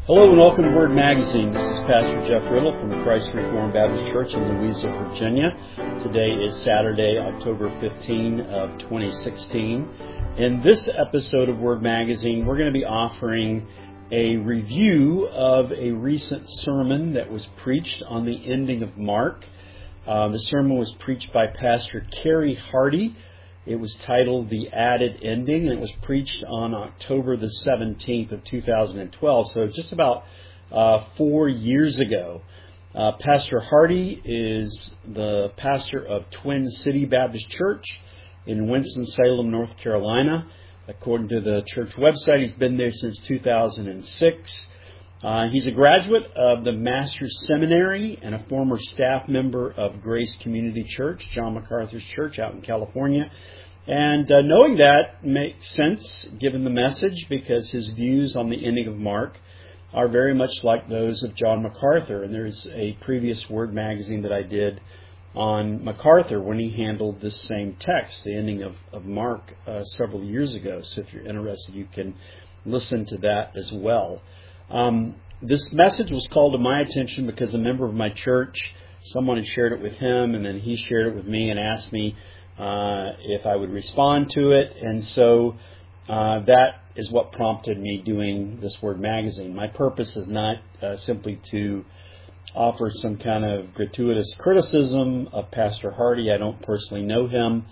Hello and welcome to Word Magazine. This is Pastor Jeff Riddle from Christ Reformed Baptist Church in Louisa, Virginia. Today is Saturday, October 15 of 2016. In this episode of Word Magazine, we're going to be offering a review of a recent sermon that was preached on the ending of Mark. The sermon was preached by Pastor Kerry Hardy. It was titled The Added Ending, and it was preached on October the 17th of 2012, so just about 4 years ago. Pastor Hardy is the pastor of Twin City Baptist Church in Winston-Salem, North Carolina. According to the church website, he's been there since 2006. He's a graduate of the Master's Seminary and a former staff member of Grace Community Church, John MacArthur's church out in California. And knowing that makes sense given the message, because his views on the ending of Mark are very much like those of John MacArthur. And there's a previous Word magazine that I did on MacArthur when he handled this same text, the ending of Mark, several years ago. So if you're interested, you can listen to that as well. This message was called to my attention because a member of my church, someone had shared it with him, and then he shared it with me and asked me if I would respond to it. And so that is what prompted me doing this Word magazine. My purpose is not simply to offer some kind of gratuitous criticism of Pastor Hardy. I don't personally know him.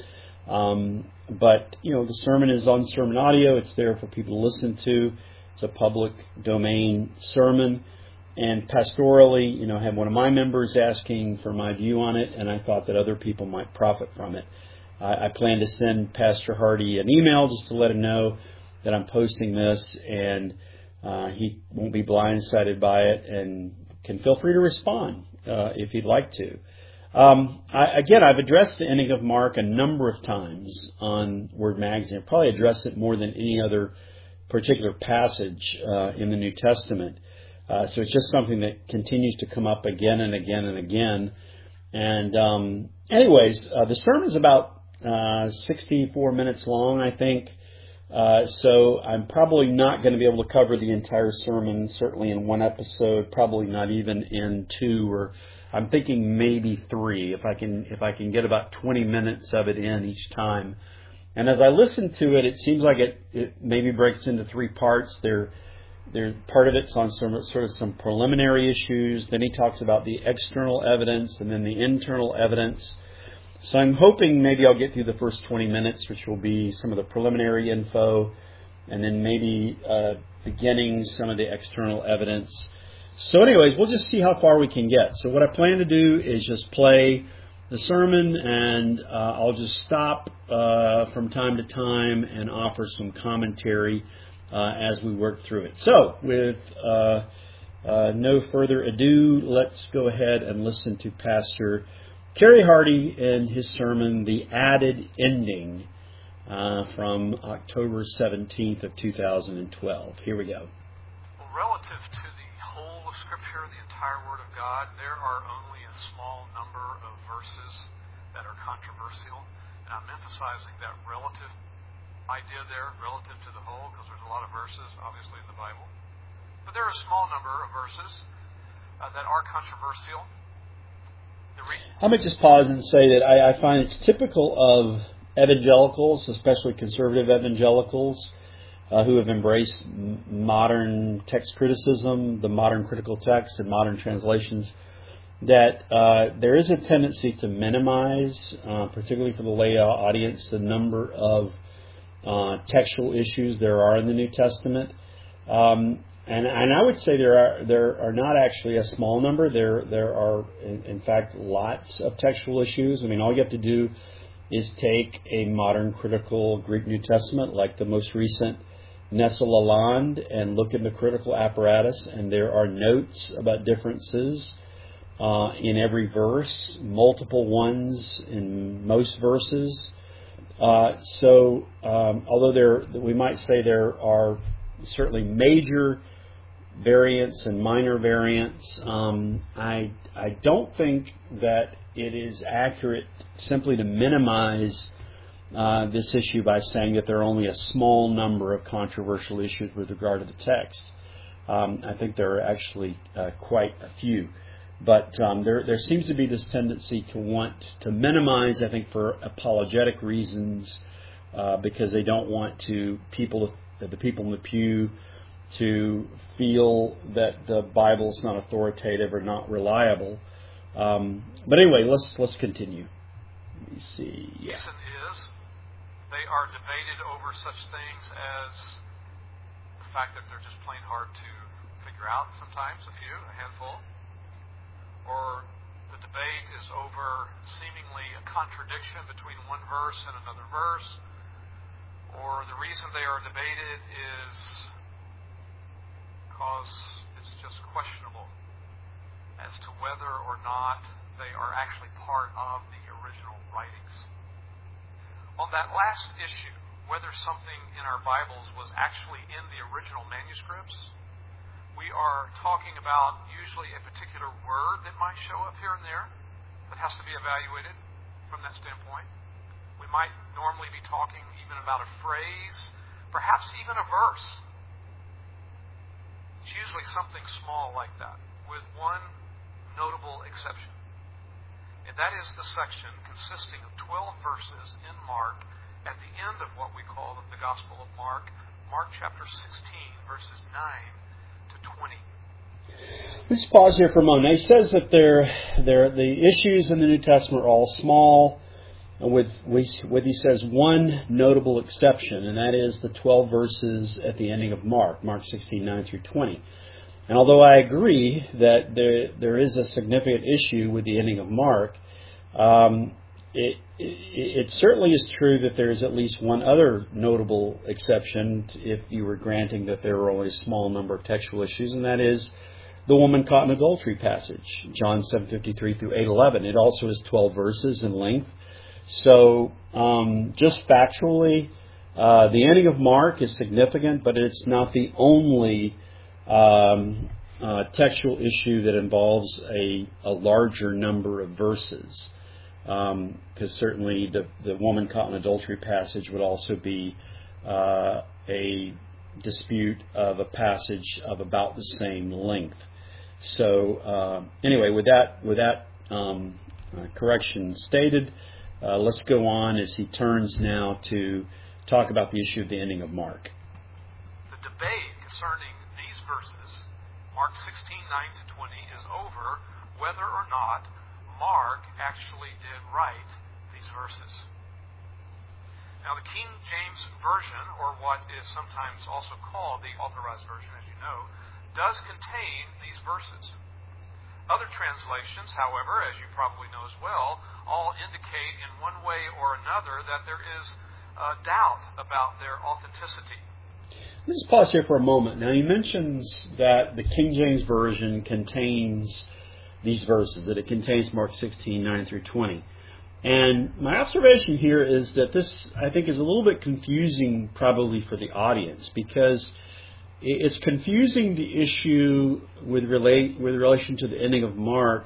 But, the sermon is on Sermon Audio. It's there for people to listen to. It's a public domain sermon. And pastorally, I had one of my members asking for my view on it, and I thought that other people might profit from it. I plan to send Pastor Hardy an email just to let him know that I'm posting this, and he won't be blindsided by it and can feel free to respond if he'd like to. I've addressed the ending of Mark a number of times on Word Magazine. I've probably addressed it more than any other particular passage in the New Testament. So it's just something that continues to come up again and again and again. And the sermon's about 64 minutes long, I think. So I'm probably not going to be able to cover the entire sermon, certainly in one episode, probably not even in two, or I'm thinking maybe three, if I can get about 20 minutes of it in each time. And as I listen to it, it seems like it maybe breaks into three parts. There's part of it's on some preliminary issues. Then he talks about the external evidence and then the internal evidence. So I'm hoping maybe I'll get through the first 20 minutes, which will be some of the preliminary info, and then maybe beginning some of the external evidence. So anyways, we'll just see how far we can get. So what I plan to do is just play the sermon, and I'll just stop from time to time and offer some commentary as we work through it. So with no further ado, let's go ahead and listen to Pastor Kerry Hardy and his sermon, The Added Ending, from October 17th of 2012. Here we go. Well, relative to the whole of Scripture, the entire Word of God, there are only a small number of verses that are controversial. And I'm emphasizing that relative idea there, relative to the whole, because there's a lot of verses, obviously, in the Bible. But there are a small number of verses that are controversial. I might just pause and say that I find it's typical of evangelicals, especially conservative evangelicals, who have embraced modern text criticism, the modern critical text and modern translations, that there is a tendency to minimize, particularly for the lay audience, the number of textual issues there are in the New Testament. And I would say there are not actually a small number. There are, in fact, lots of textual issues. I mean, all you have to do is take a modern critical Greek New Testament, like the most recent Nestle Lalande, and look in the critical apparatus, and there are notes about differences in every verse, multiple ones in most verses. So although we might say there are certainly major variants and minor variants, I don't think that it is accurate simply to minimize this issue by saying that there are only a small number of controversial issues with regard to the text. I think there are actually quite a few. But there seems to be this tendency to want to minimize, I think, for apologetic reasons, because they don't want the people in the pew to feel that the Bible is not authoritative or not reliable. But anyway, let's continue. Let me see. The reason is they are debated over such things as the fact that they're just plain hard to figure out sometimes, a handful. Or the debate is over seemingly a contradiction between one verse and another verse. Or the reason they are debated is because it's just questionable as to whether or not they are actually part of the original writings. On that last issue, whether something in our Bibles was actually in the original manuscripts, we are talking about usually a particular word that might show up here and there that has to be evaluated from that standpoint. We might normally be talking even about a phrase, perhaps even a verse. It's usually something small like that, with one notable exception. And that is the section consisting of 12 verses in Mark at the end of what we call the Gospel of Mark, Mark chapter 16, verses 9 to 20. Let's pause here for a moment. He says that the issues in the New Testament are all small, with he says one notable exception, and that is the 12 verses at the ending of Mark 16, 9 through 20. And although I agree that there is a significant issue with the ending of Mark, it certainly is true that there is at least one other notable exception, if you were granting that there are only a small number of textual issues, and that is the woman caught in adultery passage, John 7:53 through 8:11. It also is 12 verses in length. So just factually, the ending of Mark is significant, but it's not the only textual issue that involves a larger number of verses. Because certainly the woman caught in adultery passage would also be a dispute of a passage of about the same length. So anyway, with that correction stated, let's go on as he turns now to talk about the issue of the ending of Mark. The debate concerning these verses, Mark 16, 9 to 20, is over whether or not Mark actually did write these verses. Now, the King James Version, or what is sometimes also called the Authorized Version, as you know, does contain these verses. Other translations, however, as you probably know as well, all indicate in one way or another that there is doubt about their authenticity. Let's pause here for a moment. Now, he mentions that the King James Version contains these verses, that it contains Mark 16, 9 through 20. And my observation here is that this, I think, is a little bit confusing probably for the audience, because it's confusing the issue with relation to the ending of Mark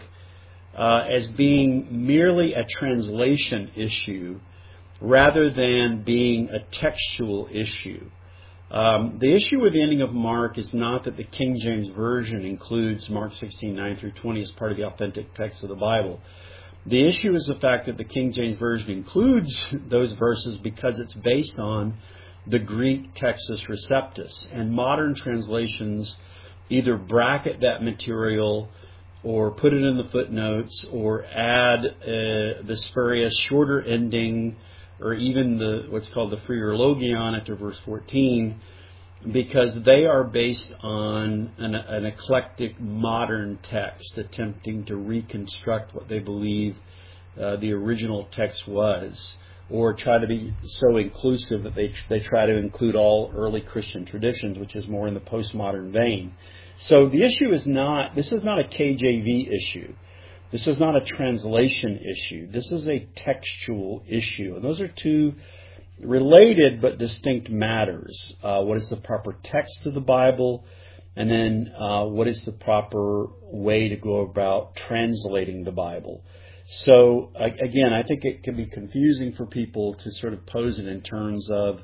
as being merely a translation issue rather than being a textual issue. The issue with the ending of Mark is not that the King James Version includes Mark 16, 9 through 20 as part of the authentic text of the Bible. The issue is the fact that the King James Version includes those verses because it's based on the Greek Textus Receptus. And modern translations either bracket that material or put it in the footnotes or add the spurious shorter ending or even what's called the Phreologion after verse 14, because they are based on an eclectic modern text attempting to reconstruct what they believe the original text was, or try to be so inclusive that they try to include all early Christian traditions, which is more in the postmodern vein. So the issue is this is not a KJV issue. This is not a translation issue. This is a textual issue. And those are two related but distinct matters. What is the proper text of the Bible? And then what is the proper way to go about translating the Bible? So again, I think it can be confusing for people to sort of pose it in terms of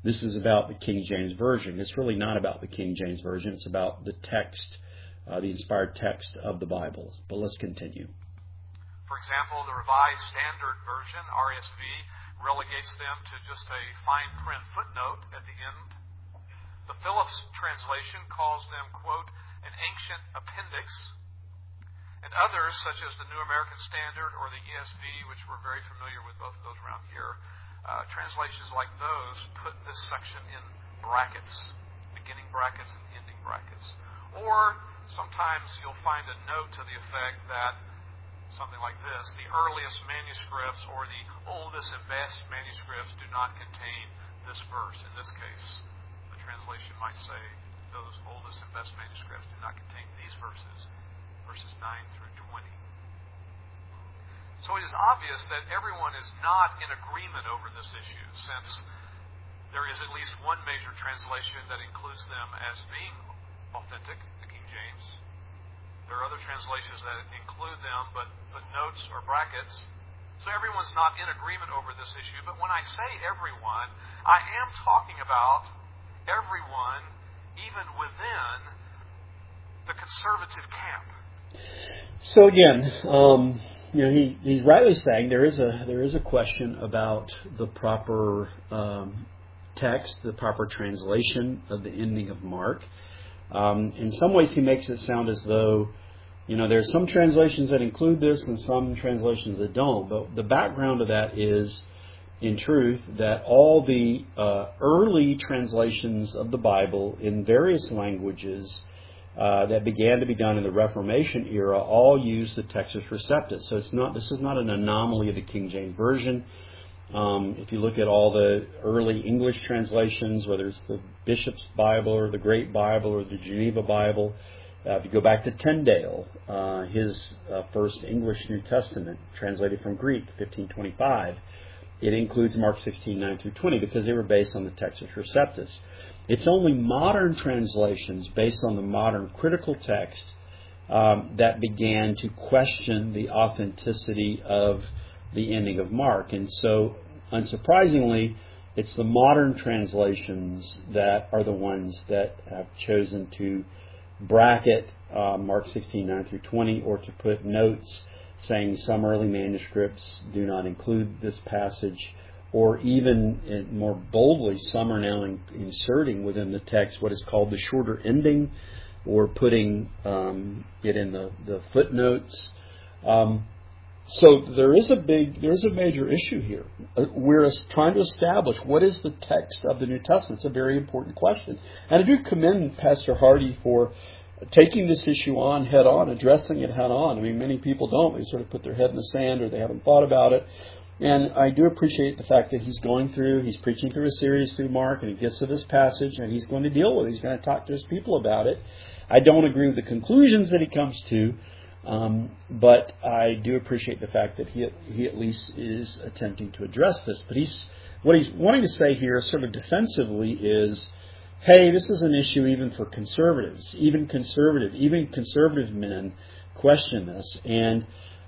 this is about the King James Version. It's really not about the King James Version. It's about the text, the inspired text of the Bible. But let's continue. For example, the Revised Standard Version, RSV, relegates them to just a fine print footnote at the end. The Phillips translation calls them, quote, an ancient appendix. And others, such as the New American Standard or the ESV, which we're very familiar with both of those around here, translations like those put this section in brackets, beginning brackets and ending brackets. Or sometimes you'll find a note to the effect that something like this, the earliest manuscripts or the oldest and best manuscripts do not contain this verse. In this case, the translation might say those oldest and best manuscripts do not contain these verses, verses 9 through 20. So it is obvious that everyone is not in agreement over this issue, since there is at least one major translation that includes them as being authentic, the King James. There are other translations that include them, but notes or brackets. So everyone's not in agreement over this issue. But when I say everyone, I am talking about everyone, even within the conservative camp. So again, he's rightly saying there is a question about the proper text, the proper translation of the ending of Mark. In some ways, he makes it sound as though, there's some translations that include this and some translations that don't. But the background of that is, in truth, that all the early translations of the Bible in various languages that began to be done in the Reformation era all use the Textus Receptus. So this is not an anomaly of the King James Version. If you look at all the early English translations, whether it's the Bishop's Bible or the Great Bible or the Geneva Bible, if you go back to Tyndale, his first English New Testament, translated from Greek, 1525, it includes Mark 16, 9 through 20, because they were based on the Textus Receptus. It's only modern translations based on the modern critical text that began to question the authenticity of the ending of Mark. And so, unsurprisingly, it's the modern translations that are the ones that have chosen to bracket Mark 16, 9 through 20, or to put notes saying some early manuscripts do not include this passage, or even more boldly, some are now inserting within the text what is called the shorter ending, or putting it in the footnotes. So there's a major issue here. We're trying to establish what is the text of the New Testament. It's a very important question. And I do commend Pastor Hardy for taking this issue on head on, addressing it head on. I mean, many people don't. They sort of put their head in the sand, or they haven't thought about it. And I do appreciate the fact that he's preaching through a series through Mark, and he gets to this passage, and he's going to deal with it. He's going to talk to his people about it. I don't agree with the conclusions that he comes to, but I do appreciate the fact that he at least is attempting to address this. But what he's wanting to say here, sort of defensively, is, hey, this is an issue even for conservatives. Even conservative men question this, and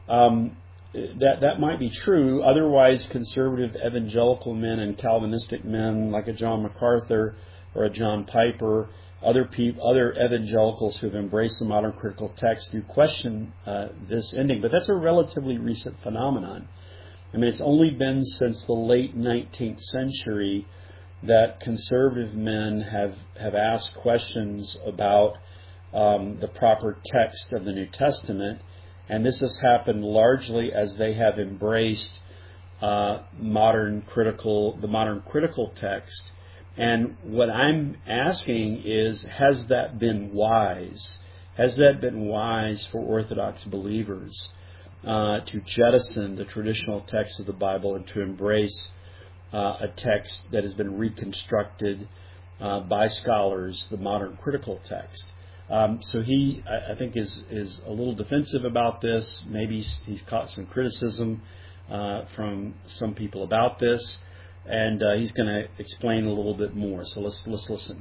that might be true. Otherwise, conservative evangelical men and Calvinistic men like a John MacArthur or a John Piper, other evangelicals who have embraced the modern critical text do question this ending. But that's a relatively recent phenomenon. I mean, it's only been since the late 19th century that conservative men have asked questions about the proper text of the New Testament. And this has happened largely as they have embraced the modern critical text. And what I'm asking is, has that been wise? Has that been wise for Orthodox believers to jettison the traditional text of the Bible and to embrace a text that has been reconstructed by scholars, the modern critical text? So he, I think, is a little defensive about this. Maybe he's caught some criticism from some people about this, and he's going to explain a little bit more. So let's listen.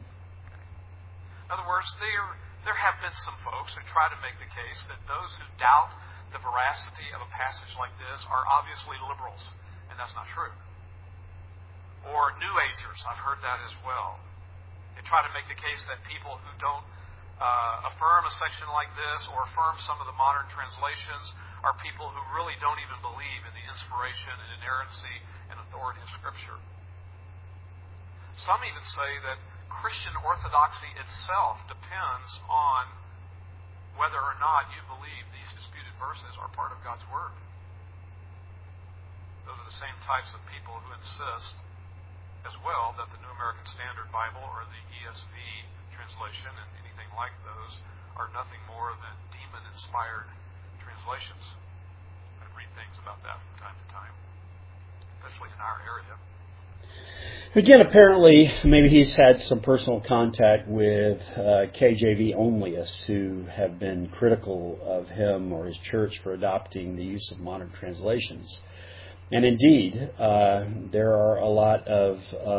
In other words, there have been some folks who try to make the case that those who doubt the veracity of a passage like this are obviously liberals, and that's not true. Or New Agers, I've heard that as well. They try to make the case that people who don't affirm a section like this or affirm some of the modern translations are people who really don't even believe in the inspiration and inerrancy and authority of Scripture. Some even say that Christian orthodoxy itself depends on whether or not you believe these disputed verses are part of God's Word. Those are the same types of people who insist as well that the New American Standard Bible or the ESV translation and anything like those are nothing more than demon-inspired translations. I read things about that from time to time, especially in our area. Again, apparently, maybe he's had some personal contact with KJV onlyists who have been critical of him or his church for adopting the use of modern translations. And indeed, there are a lot of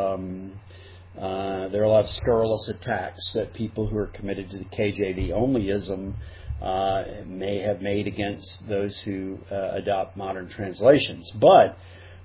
scurrilous attacks that people who are committed to the KJV onlyism may have made against those who adopt modern translations. But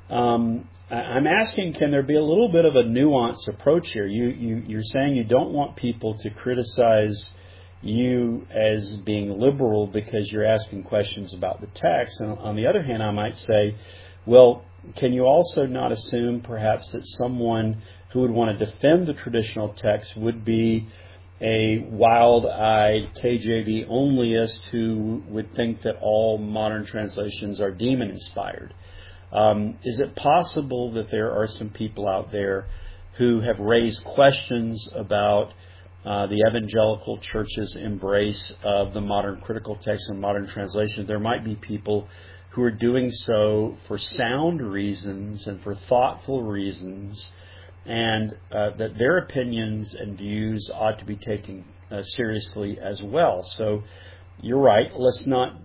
I'm asking, can there be a little bit of a nuanced approach here? You're saying you don't want people to criticize you as being liberal because you're asking questions about the text. And on the other hand, I might say, well, can you also not assume perhaps that someone who would want to defend the traditional text would be a wild-eyed KJV onlyist who would think that all modern translations are demon-inspired? Is it possible that there are some people out there who have raised questions about the evangelical church's embrace of the modern critical text and modern translation? There might be people who are doing so for sound reasons and for thoughtful reasons, and that their opinions and views ought to be taken seriously as well. So you're right. Let's not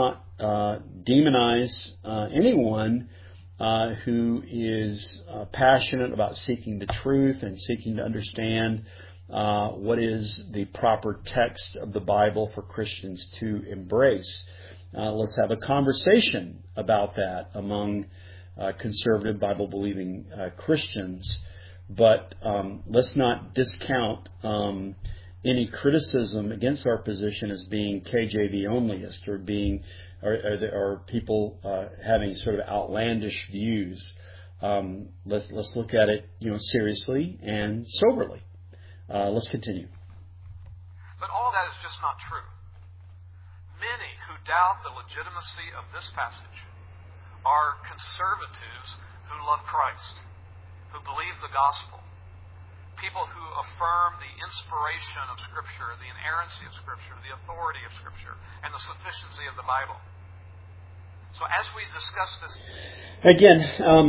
demonize anyone who is passionate about seeking the truth and seeking to understand what is the proper text of the Bible for Christians to embrace. Let's have a conversation about that among conservative Bible-believing Christians. But let's not discount any criticism against our position as being KJV onlyist or people having sort of outlandish views. Let's look at it, seriously and soberly. Let's continue. But all that is just not true. Many who doubt the legitimacy of this passage are conservatives who love Christ, who believe the gospel, people who affirm the inspiration of Scripture, the inerrancy of Scripture, the authority of Scripture, and the sufficiency of the Bible. So as we discuss this... Again,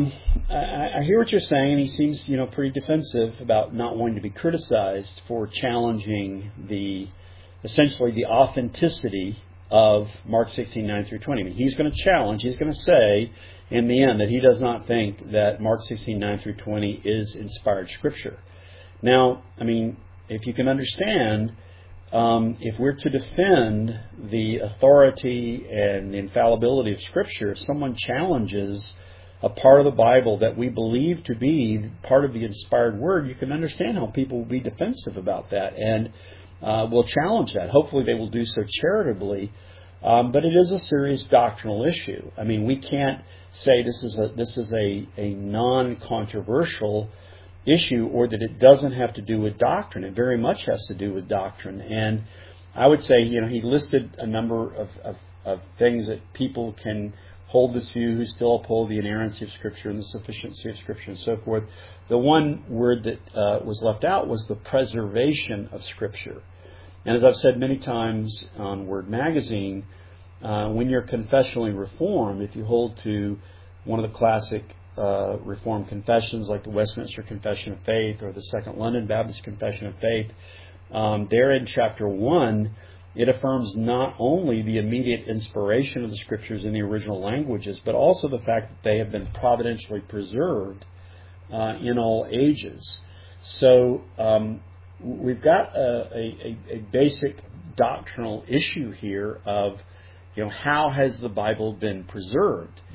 I hear what you're saying, and he seems, pretty defensive about not wanting to be criticized for challenging essentially the authenticity of Mark 16:9 through 20. I mean, he's going to say in the end that he does not think that Mark 16:9 through 20 is inspired Scripture. Now, if you can understand, if we're to defend the authority and the infallibility of Scripture, if someone challenges a part of the Bible that we believe to be part of the inspired Word, you can understand how people will be defensive about that and will challenge that. Hopefully they will do so charitably, but it is a serious doctrinal issue. We can't say this is a non-controversial issue or that it doesn't have to do with doctrine. It very much has to do with doctrine. And I would say, he listed a number of things that people can hold this view who still uphold the inerrancy of Scripture and the sufficiency of Scripture and so forth. The one word that was left out was the preservation of Scripture. And as I've said many times on Word Magazine, when you're confessionally reformed, if you hold to one of the classic Reformed confessions like the Westminster Confession of Faith or the Second London Baptist Confession of Faith, there in chapter 1, it affirms not only the immediate inspiration of the Scriptures in the original languages, but also the fact that they have been providentially preserved in all ages. So we've got a basic doctrinal issue here of, how has the Bible been preserved?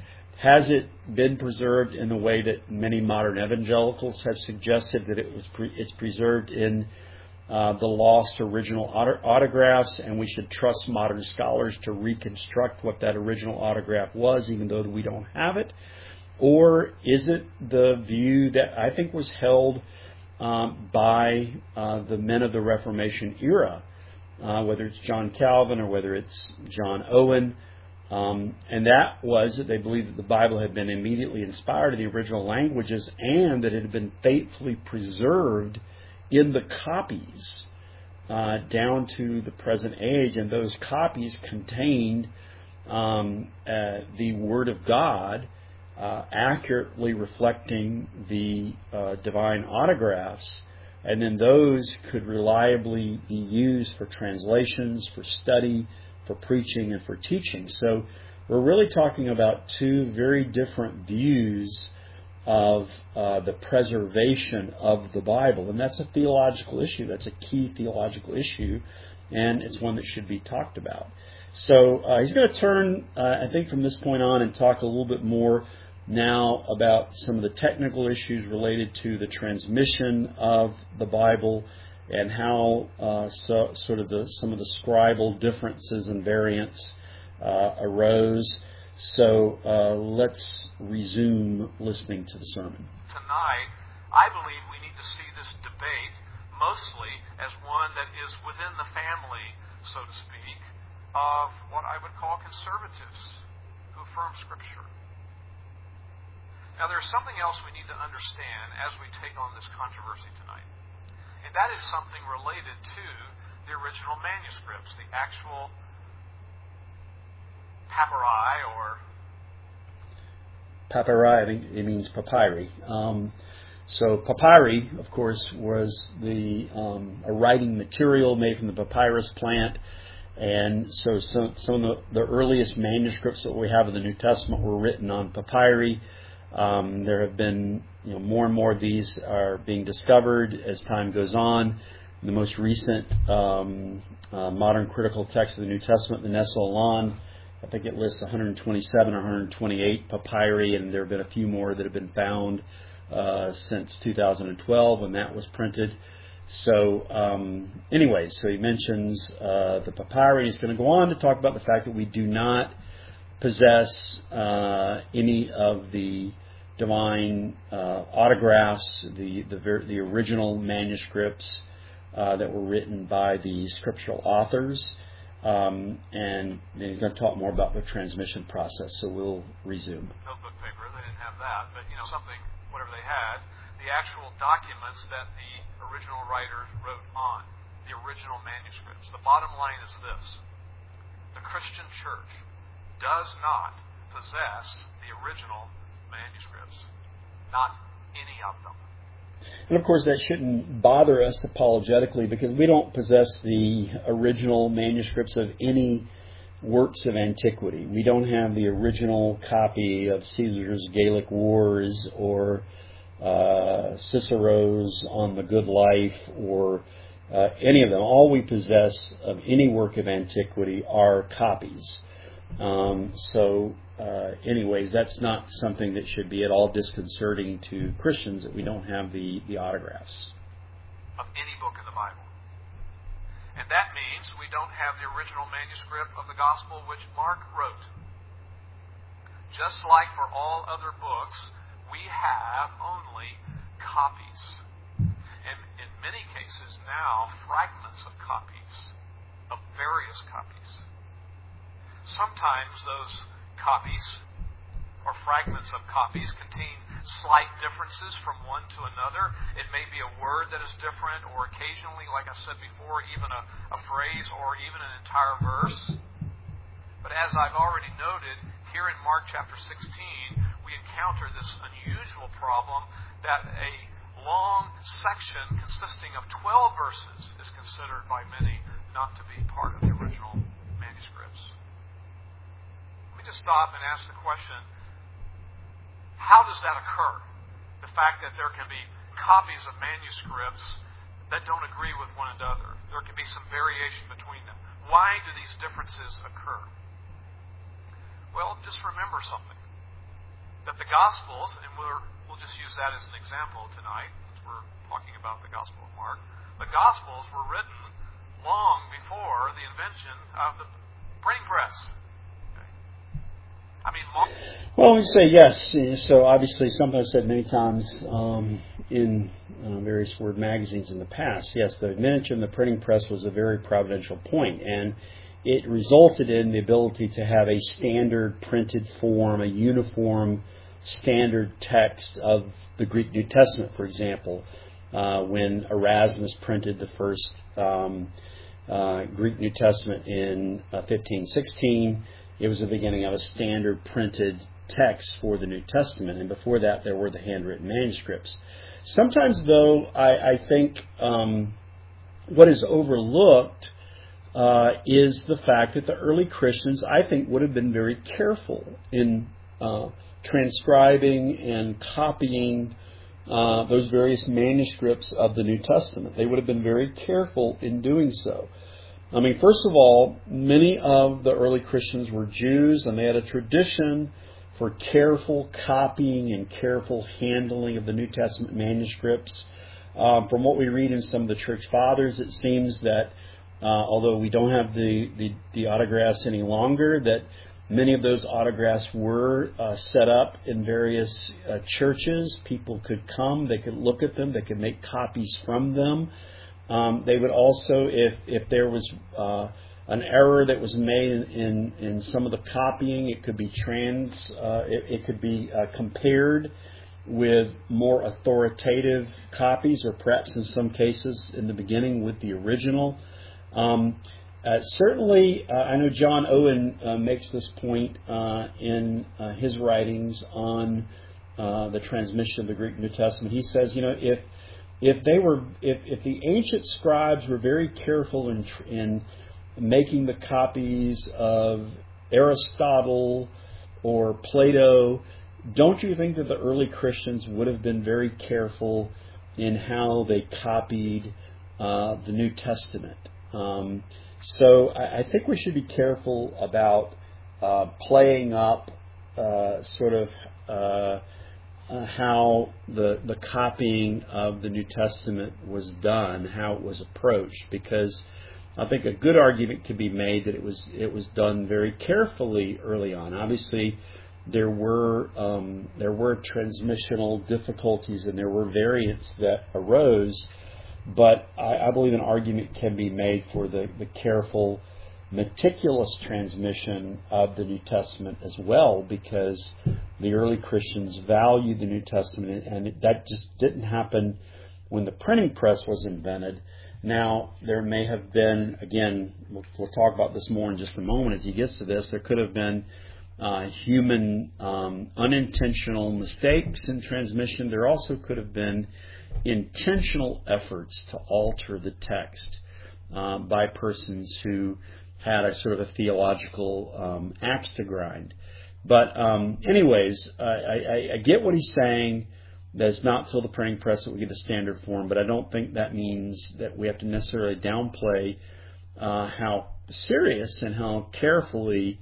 Has it been preserved in the way that many modern evangelicals have suggested, that it's preserved in the lost original autographs, and we should trust modern scholars to reconstruct what that original autograph was, even though we don't have it? Or is it the view that I think was held by the men of the Reformation era, whether it's John Calvin or whether it's John Owen, and that was that they believed that the Bible had been immediately inspired in the original languages and that it had been faithfully preserved in the copies down to the present age, and those copies contained the Word of God, accurately reflecting the divine autographs, and then those could reliably be used for translations, for study, for preaching, and for teaching. So we're really talking about two very different views of the preservation of the Bible, and that's a theological issue. That's a key theological issue, and it's one that should be talked about. So he's going to turn, I think, from this point on and talk a little bit more now about some of the technical issues related to the transmission of the Bible and how some of the scribal differences and variants arose. So let's resume listening to the sermon. Tonight, I believe we need to see this debate mostly as one that is within the family, so to speak, of what I would call conservatives who affirm Scripture. Now, there's something else we need to understand as we take on this controversy tonight, and that is something related to the original manuscripts, the actual papyri, or... Papyri, I think it means papyri. So papyri, of course, was a writing material made from the papyrus plant. And so some of the earliest manuscripts that we have in the New Testament were written on papyri. There have been more and more of these are being discovered as time goes on. The most recent modern critical text of the New Testament, the Nestle Aland, I think it lists 127 or 128 papyri, and there have been a few more that have been found since 2012 when that was printed. So anyway, so he mentions the papyri. He's going to go on to talk about the fact that we do not possess any of the divine autographs, the original manuscripts that were written by the scriptural authors. And he's going to talk more about the transmission process, so we'll resume. Notebook paper, they didn't have that, but something, whatever they had, the actual documents that the original writers wrote on, the original manuscripts. The bottom line is this: the Christian church does not possess the original manuscripts, not any of them. And of course that shouldn't bother us apologetically, because we don't possess the original manuscripts of any works of antiquity. We don't have the original copy of Caesar's Gallic Wars or Cicero's On the Good Life or any of them. All we possess of any work of antiquity are copies. Anyways, that's not something that should be at all disconcerting to Christians, that we don't have the autographs of any book in the Bible. And that means we don't have the original manuscript of the gospel which Mark wrote. Just like for all other books, we have only copies. And in many cases now, fragments of copies, of various copies. Sometimes those copies or fragments of copies contain slight differences from one to another. It may be a word that is different, or occasionally, like I said before, even a phrase or even an entire verse. But as I've already noted, here in Mark chapter 16, we encounter this unusual problem that a long section consisting of 12 verses is considered by many not to be part of the original manuscripts. Let me just stop and ask the question, how does that occur? The fact that there can be copies of manuscripts that don't agree with one another. There can be some variation between them. Why do these differences occur? Well, just remember something. that the Gospels, and we'll just use that as an example tonight, since we're talking about the Gospel of Mark, the Gospels were written long before the invention of the printing press. Okay. I mean, well, we say yes. So obviously, something I've said many times in various Word magazines in the past. Yes, the invention of the printing press was a very providential point, and it resulted in the ability to have a standard printed form, a uniform standard text of the Greek New Testament, for example. When Erasmus printed the first Greek New Testament in 1516, it was the beginning of a standard printed text for the New Testament, and before that there were the handwritten manuscripts. Sometimes, though, I think what is overlooked is the fact that the early Christians, I think, would have been very careful in transcribing and copying those various manuscripts of the New Testament. They would have been very careful in doing so. I mean, first of all, many of the early Christians were Jews, and they had a tradition for careful copying and careful handling of the New Testament manuscripts. From what we read in some of the church fathers, it seems that although we don't have the autographs any longer, that many of those autographs were set up in various churches. People could come, they could look at them, they could make copies from them. They would also, if there was an error that was made in some of the copying, it could be compared with more authoritative copies, or perhaps in some cases in the beginning with the original. Certainly, I know John Owen makes this point in his writings on the transmission of the Greek New Testament. He says, if the ancient scribes were very careful in making the copies of Aristotle or Plato, don't you think that the early Christians would have been very careful in how they copied the New Testament? So I think we should be careful about playing up how the copying of the New Testament was done, how it was approached, because I think a good argument could be made that it was done very carefully early on. Obviously, there were transmissional difficulties and there were variants that arose, but I believe an argument can be made for the careful, meticulous transmission of the New Testament as well, because the early Christians valued the New Testament, and that just didn't happen when the printing press was invented. Now, there may have been, again, we'll talk about this more in just a moment as he gets to this, there could have been human unintentional mistakes in transmission. There also could have been intentional efforts to alter the text by persons who had a sort of a theological axe to grind. But anyways, I get what he's saying, that it's not till the printing press that we get the standard form, but I don't think that means that we have to necessarily downplay how serious and how carefully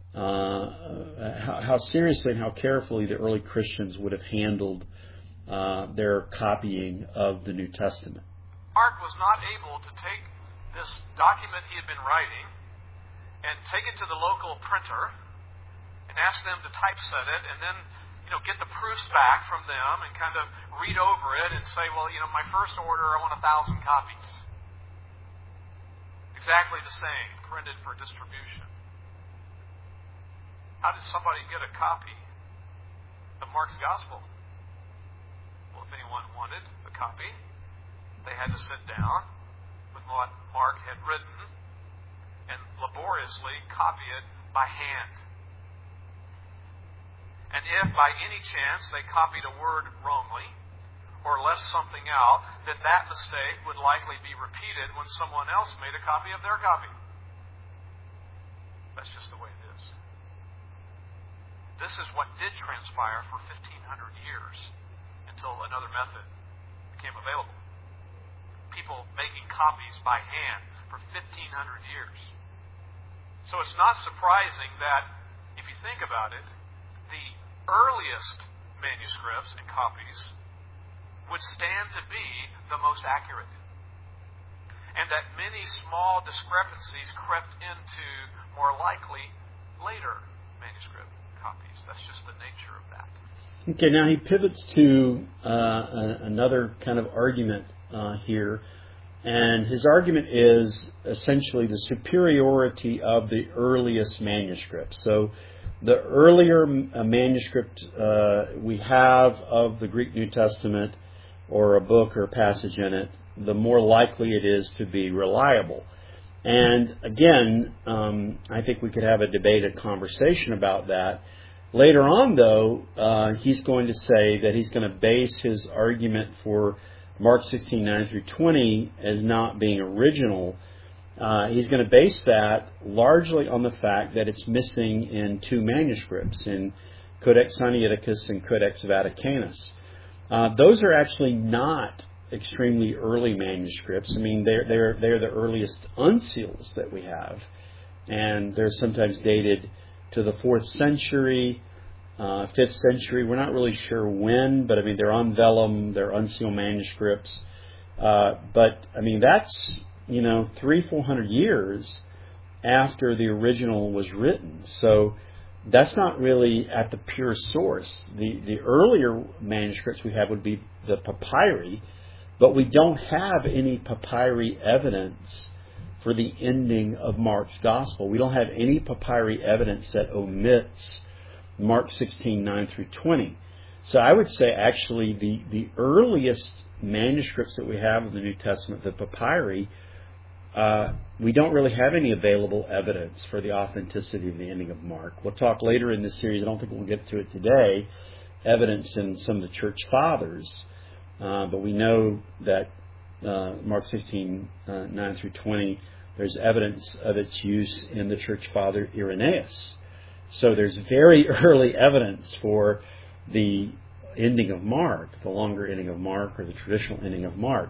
the early Christians would have handled their copying of the New Testament. Mark was not able to take this document he had been writing and take it to the local printer and ask them to typeset it, and then get the proofs back from them and kind of read over it and say, well, my first order, I want 1,000 copies. Exactly the same, printed for distribution. How did somebody get a copy of Mark's Gospel? Well, if anyone wanted a copy, they had to sit down with what Mark had written and laboriously copy it by hand. And if by any chance they copied a word wrongly or left something out, then that mistake would likely be repeated when someone else made a copy of their copy. That's just the way it is. This is what did transpire for 1,500 years until another method became available. People making copies by hand for 1,500 years. So it's not surprising that, if you think about it, the earliest manuscripts and copies would stand to be the most accurate, and that many small discrepancies crept into more likely later manuscript copies. That's just the nature of that. Okay, now he pivots to another kind of argument here, and his argument is essentially the superiority of the earliest manuscripts. So the earlier manuscript we have of the Greek New Testament, or a book or a passage in it, the more likely it is to be reliable. And again, I think we could have a debate, a conversation about that. Later on, though, he's going to say that he's going to base his argument for Mark 16:9 through 20 as not being original. He's going to base that largely on the fact that it's missing in two manuscripts, in Codex Sinaiticus and Codex Vaticanus. Those are actually not extremely early manuscripts. I mean, they're the earliest uncials that we have, and they're sometimes dated to the 4th century, 5th century. We're not really sure when, but I mean, they're on vellum, they're uncial manuscripts. But I mean, that's 300-400 years after the original was written. So that's not really at the pure source. The earlier manuscripts we have would be the papyri, but we don't have any papyri evidence for the ending of Mark's gospel. We don't have any papyri evidence that omits Mark 16:9 through 20. So I would say actually the earliest manuscripts that we have of the New Testament, the papyri, we don't really have any available evidence for the authenticity of the ending of Mark. We'll talk later in this series, I don't think we'll get to it today, evidence in some of the church fathers. But we know that Mark 16:9 through 20, there's evidence of its use in the church father Irenaeus. So there's very early evidence for the ending of Mark, the longer ending of Mark, or the traditional ending of Mark.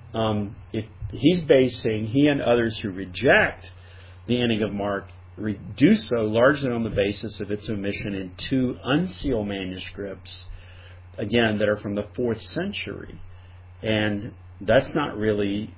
He and others who reject the ending of Mark do so largely on the basis of its omission in two uncial manuscripts, again, that are from the 4th century. And that's not really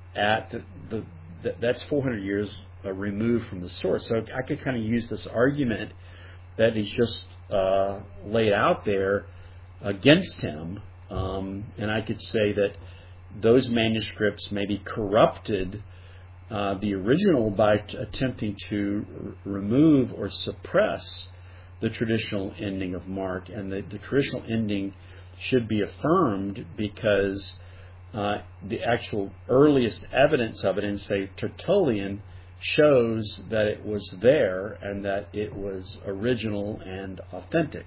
that's 400 years removed from the source. So I could kind of use this argument that he's just laid out there against him. And I could say that those manuscripts maybe corrupted the original by attempting to remove or suppress the traditional ending of Mark. And the traditional ending should be affirmed because the actual earliest evidence of it in, say, Tertullian shows that it was there and that it was original and authentic.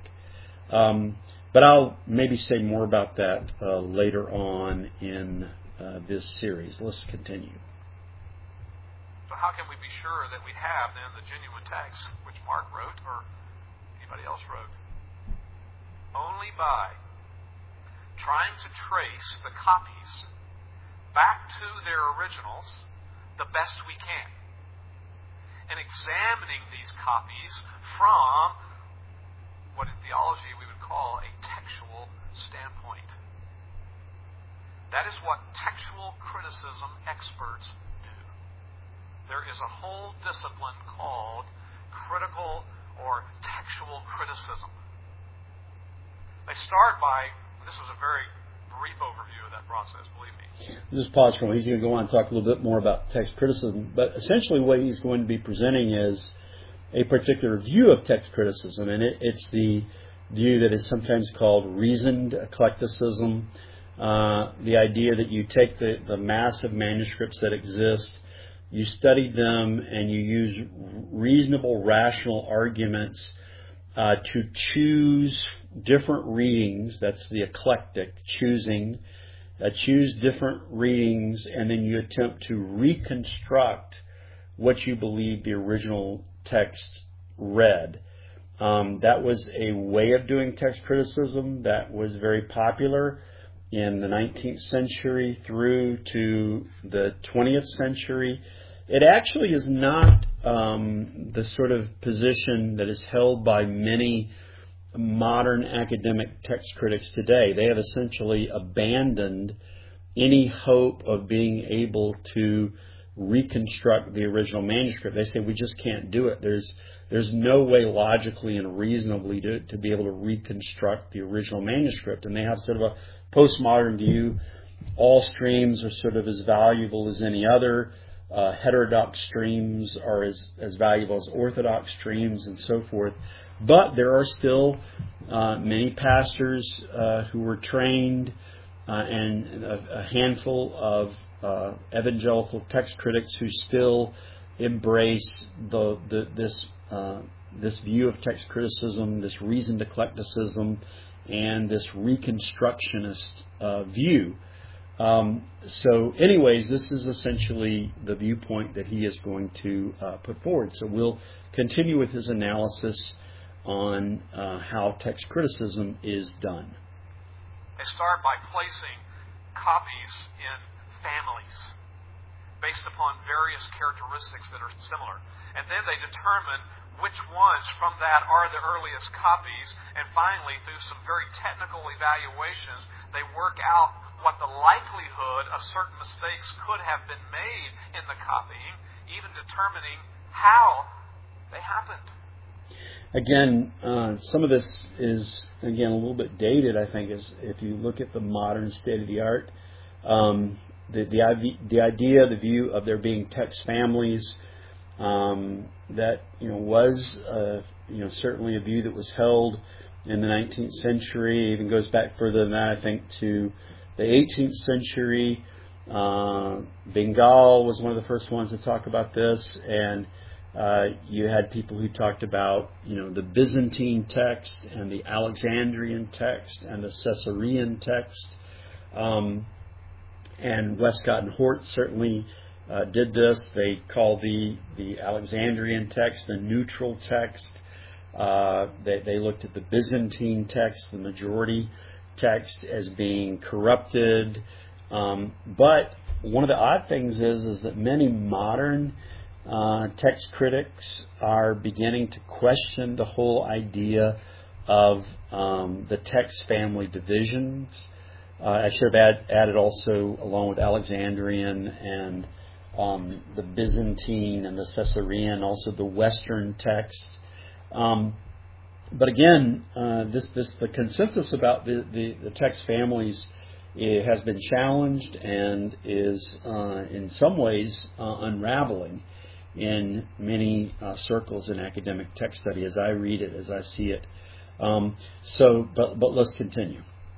But I'll maybe say more about that later on in this series. Let's continue. So how can we be sure that we have then the genuine text which Mark wrote or anybody else wrote? Only by trying to trace the copies back to their originals the best we can, and examining these copies from what in theology we would call a textual standpoint. That is what textual criticism experts do. There is a whole discipline called critical or textual criticism. They start by, this was a very brief overview of that process, believe me. Just pause for a moment. He's going to go on and talk a little bit more about text criticism. But essentially what he's going to be presenting is a particular view of text criticism. And it's the view that is sometimes called reasoned eclecticism. The idea that you take the massive manuscripts that exist, you study them, and you use reasonable, rational arguments to choose different readings. That's the eclectic, choosing. Choose different readings, and then you attempt to reconstruct what you believe the original text read. That was a way of doing text criticism that was very popular in the 19th century through to the 20th century. It actually is not the sort of position that is held by many modern academic text critics today. They have essentially abandoned any hope of being able to reconstruct the original manuscript. They say we just can't do it. There's no way logically and reasonably to be able to reconstruct the original manuscript. And they have sort of a postmodern view. All streams are sort of as valuable as any other. Heterodox streams are as valuable as orthodox streams and so forth. But there are still many pastors who were trained and a handful of evangelical text critics who still embrace this view of text criticism, this reasoned eclecticism, and this reconstructionist view. So anyways, this is essentially the viewpoint that he is going to put forward. So we'll continue with his analysis on how text criticism is done. They start by placing copies in families based upon various characteristics that are similar. And then they determine which ones from that are the earliest copies. And finally, through some very technical evaluations, they work out what the likelihood of certain mistakes could have been made in the copying, even determining how they happened. Again, some of this is, again, a little bit dated, I think, is if you look at the modern state of the art. The idea, the view of there being text families, that was certainly a view that was held in the 19th century. It even goes back further than that, I think, to the 18th century. Bengal was one of the first ones to talk about this, and you had people who talked about the Byzantine text and the Alexandrian text and the Caesarean text. And Westcott and Hort certainly did this. They called the Alexandrian text the neutral text. They looked at the Byzantine text, the majority text, as being corrupted. But one of the odd things is that many modern text critics are beginning to question the whole idea of the text family divisions. I should have added also, along with Alexandrian and the Byzantine and the Caesarean, also the Western text. But again, the consensus about the text families has been challenged and is in some ways unraveling in many circles in academic text study, as I read it, as I see it. But let's continue.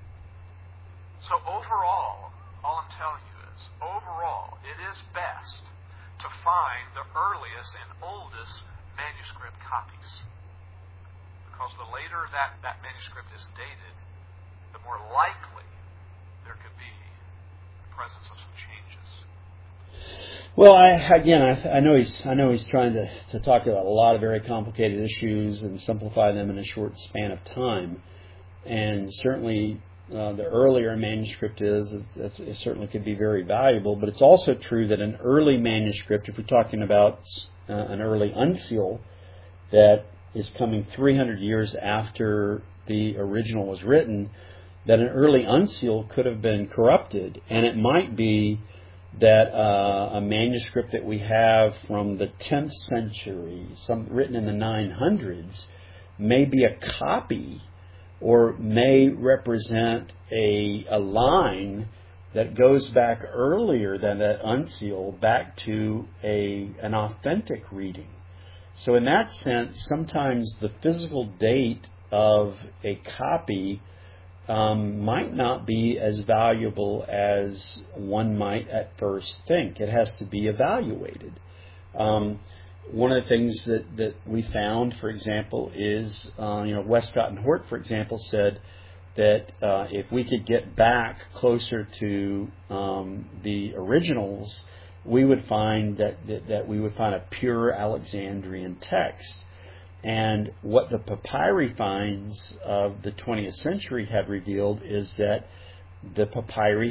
So overall, all I'm telling you is, overall, it is best to find the earliest and oldest manuscript copies. Because the later that manuscript is dated, the more likely there could be the presence of some changes. Well, I know he's trying to talk about a lot of very complicated issues and simplify them in a short span of time, and certainly the earlier a manuscript is, it certainly could be very valuable. But it's also true that an early manuscript, if we're talking about an early uncial that is coming 300 years after the original was written, that an early uncial could have been corrupted, and it might be that a manuscript that we have from the 10th century, written in the 900s, may be a copy or may represent a line that goes back earlier than that uncial, back to an authentic reading. So in that sense, sometimes the physical date of a copy might not be as valuable as one might at first think. It has to be evaluated. One of the things that we found, for example, is Westcott and Hort, for example, said that if we could get back closer to the originals, we would find that we would find a pure Alexandrian text. And what the papyri finds of the 20th century have revealed is that the papyri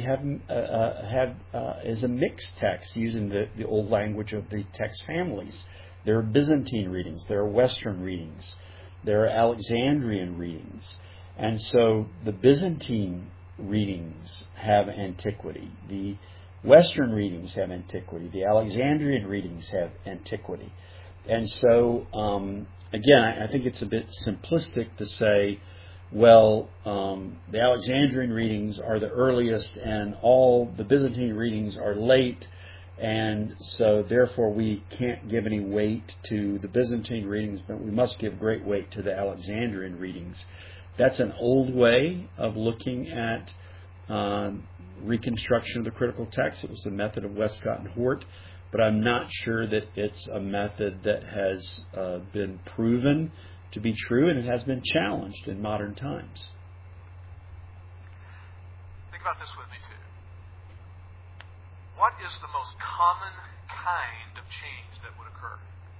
is a mixed text using the old language of the text families. There are Byzantine readings, there are Western readings, there are Alexandrian readings. And so the Byzantine readings have antiquity. The Western readings have antiquity. The Alexandrian readings have antiquity. And so, again, I think it's a bit simplistic to say, well, the Alexandrian readings are the earliest and all the Byzantine readings are late, and so therefore we can't give any weight to the Byzantine readings, but we must give great weight to the Alexandrian readings. That's an old way of looking at reconstruction of the critical text. It was the method of Westcott and Hort, but I'm not sure that it's a method that has been proven to be true, and it has been challenged in modern times. Think about this with me too. What is the most common kind of change that would occur?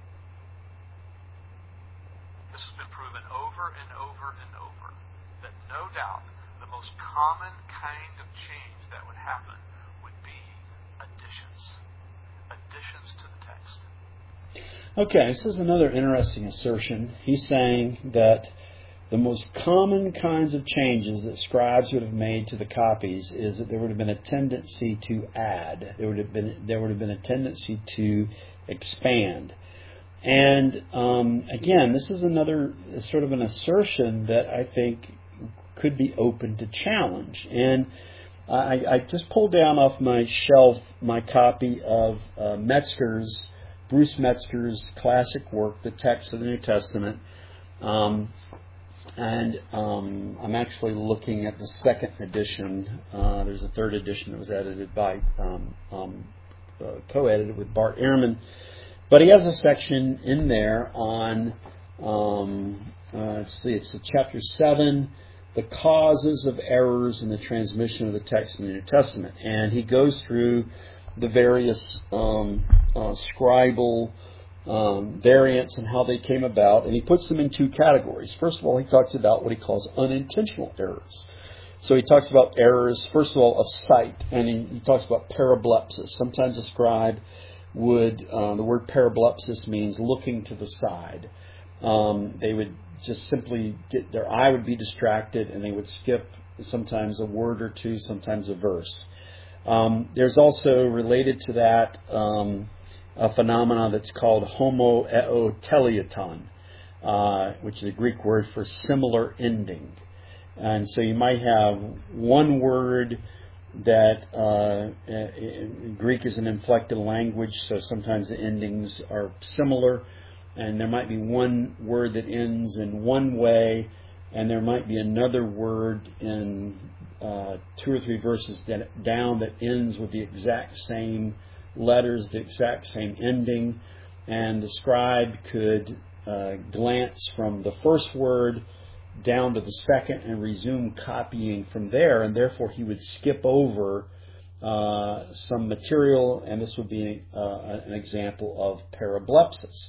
This has been proven over and over and over, that no doubt the most common kind of change that would happen would be additions to the text. Okay, this is another interesting assertion. He's saying that the most common kinds of changes that scribes would have made to the copies is that there would have been a tendency to add. There would have been a tendency to expand. And again, this is another sort of an assertion that I think could be open to challenge. And I just pulled down off my shelf my copy of Bruce Metzger's classic work, The Text of the New Testament. I'm actually looking at the second edition. There's a third edition that was edited by, co-edited with Bart Ehrman. But he has a section in there on, it's chapter 7, the causes of errors in the transmission of the text in the New Testament. And he goes through the various scribal variants and how they came about, and he puts them in two categories. First of all, he talks about what he calls unintentional errors. So he talks about errors, first of all, of sight, and he talks about parablepsis. Sometimes a scribe would, the word parablepsis means looking to the side. They would just simply their eye would be distracted, and they would skip sometimes a word or two, sometimes a verse. There's also related to that a phenomenon that's called homoeoteliaton, which is a Greek word for similar ending. And so you might have one word that Greek is an inflected language, so sometimes the endings are similar, and there might be one word that ends in one way, and there might be another word in 2 or 3 verses down that ends with the exact same letters, the exact same ending, and the scribe could glance from the first word down to the second and resume copying from there, and therefore he would skip over some material, and this would be an example of parablepsis.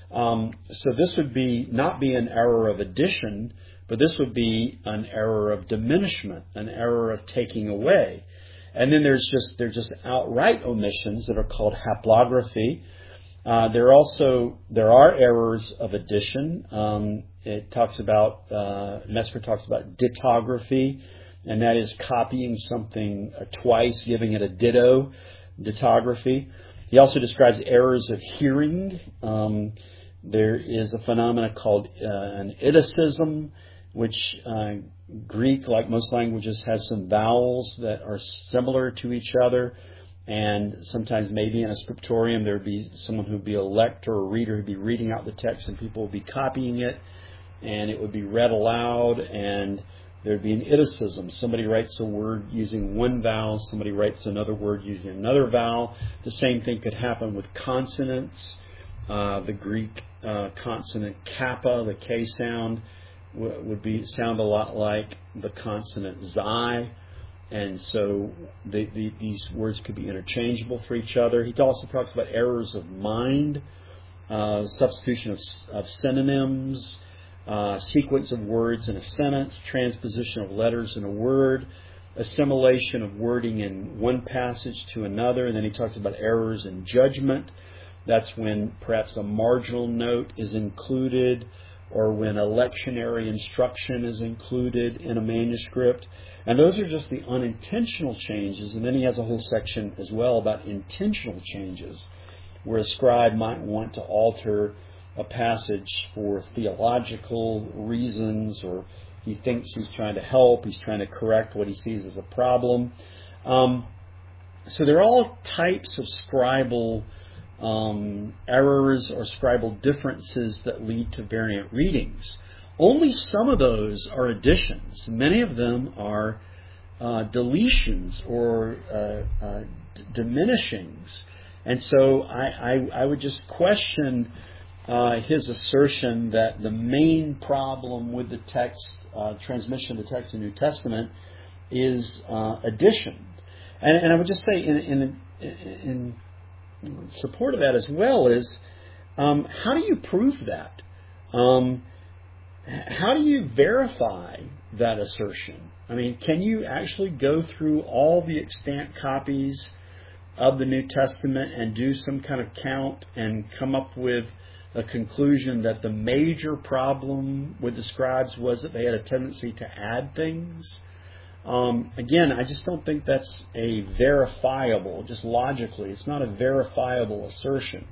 So this would not be an error of addition, but this would be an error of diminishment, an error of taking away. And then there's just outright omissions that are called haplography. There are errors of addition. It talks about Metzger talks about dittography, and that is copying something twice, giving it a ditto, dittography. He also describes errors of hearing. There is a phenomenon called an iticism, which Greek, like most languages, has some vowels that are similar to each other. And sometimes maybe in a scriptorium there would be someone who would be a lector or reader who would be reading out the text, and people would be copying it, and it would be read aloud, and there would be an iticism. Somebody writes a word using one vowel, somebody writes another word using another vowel. The same thing could happen with consonants. The Greek consonant kappa, the K sound, would sound a lot like the consonant xi. And so these words could be interchangeable for each other. He also talks about errors of mind, substitution of synonyms, sequence of words in a sentence, transposition of letters in a word, assimilation of wording in one passage to another. And then he talks about errors in judgment. That's when perhaps a marginal note is included, or when a lectionary instruction is included in a manuscript. And those are just the unintentional changes. And then he has a whole section as well about intentional changes, where a scribe might want to alter a passage for theological reasons, or he thinks he's trying to help, he's trying to correct what he sees as a problem. So they're all types of scribal errors or scribal differences that lead to variant readings. Only some of those are additions. Many of them are deletions or diminishings. And so I would just question his assertion that the main problem with the text, transmission of the text in the New Testament, is addition. And I would just say in support of that as well is, how do you prove that? How do you verify that assertion? I mean, can you actually go through all the extant copies of the New Testament and do some kind of count and come up with a conclusion that the major problem with the scribes was that they had a tendency to add things? Again, I just don't think that's a verifiable, just logically, it's not a verifiable assertion.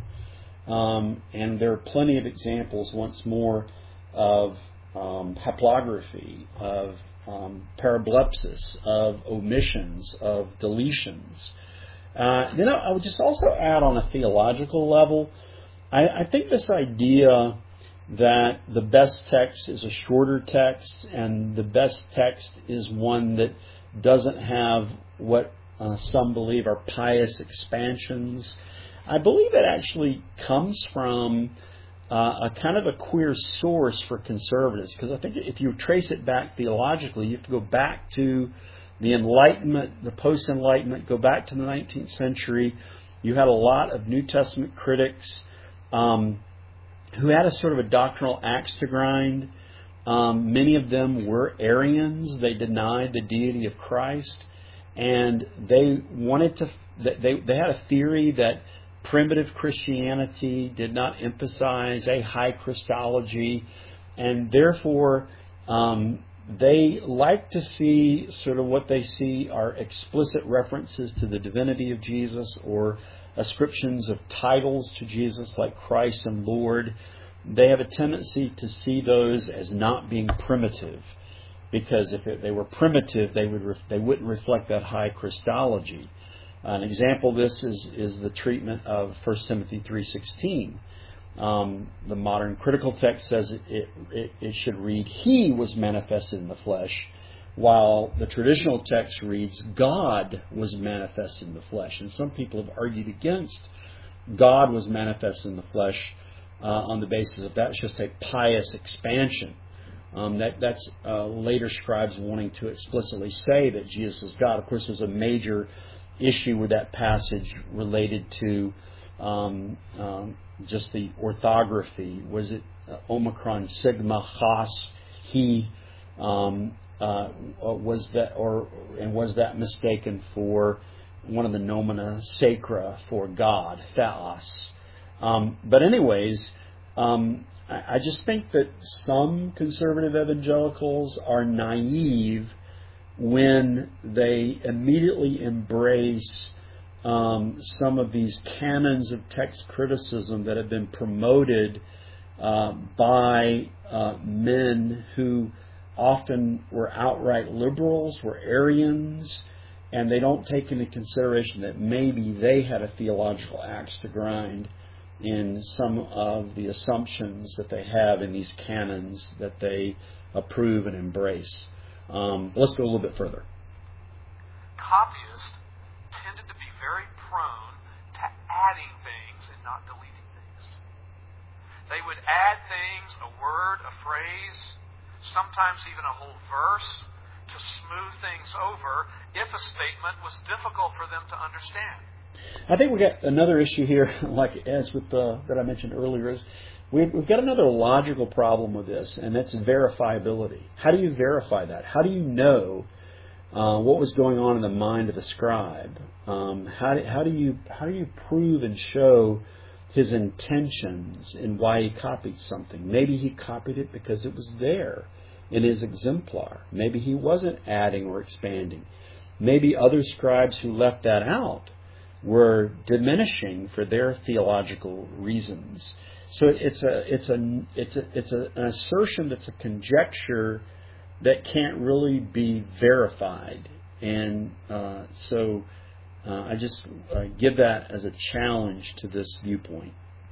And there are plenty of examples, once more, of haplography, of parablepsis, of omissions, of deletions. Then I would just also add on a theological level, I think this idea that the best text is a shorter text and the best text is one that doesn't have what some believe are pious expansions, I believe it actually comes from a kind of a queer source for conservatives, because I think if you trace it back theologically, you have to go back to the Enlightenment, the post-Enlightenment, go back to the 19th century. You had a lot of New Testament critics who had a sort of a doctrinal axe to grind. Many of them were Arians. They denied the deity of Christ, and they wanted to. They had a theory that primitive Christianity did not emphasize a high Christology, and therefore they like to see sort of what they see are explicit references to the divinity of Jesus, or ascriptions of titles to Jesus like Christ and Lord. They have a tendency to see those as not being primitive, because if they were primitive, they wouldn't reflect that high Christology. An example of this is the treatment of 1 Timothy 3:16. The modern critical text says it should read, "He was manifested in the flesh," while the traditional text reads, "God was manifested in the flesh." And some people have argued against God was manifested in the flesh on the basis that that's just a pious expansion. That's later scribes wanting to explicitly say that Jesus is God. Of course, there's a major issue with that passage related to just the orthography. Was it Omicron, Sigma, Chas, He? Was that mistaken for one of the nomina sacra for God, Theos? But anyways, I just think that some conservative evangelicals are naive when they immediately embrace some of these canons of text criticism that have been promoted by men who often were outright liberals, were Arians, and they don't take into consideration that maybe they had a theological axe to grind in some of the assumptions that they have in these canons that they approve and embrace. Let's go a little bit further. Copyists tended to be very prone to adding things and not deleting things. They would add things, a word, a phrase, sometimes even a whole verse, to smooth things over if a statement was difficult for them to understand. I think we got another issue here, like as with that I mentioned earlier, is we've got another logical problem with this, and that's verifiability. How do you verify that? How do you know what was going on in the mind of the scribe? How do you prove and show his intentions and why he copied something. Maybe he copied it because it was there in his exemplar. Maybe he wasn't adding or expanding. Maybe other scribes who left that out were diminishing for their theological reasons. So it's an assertion that's a conjecture that can't really be verified. And so I just give that as a challenge to this viewpoint.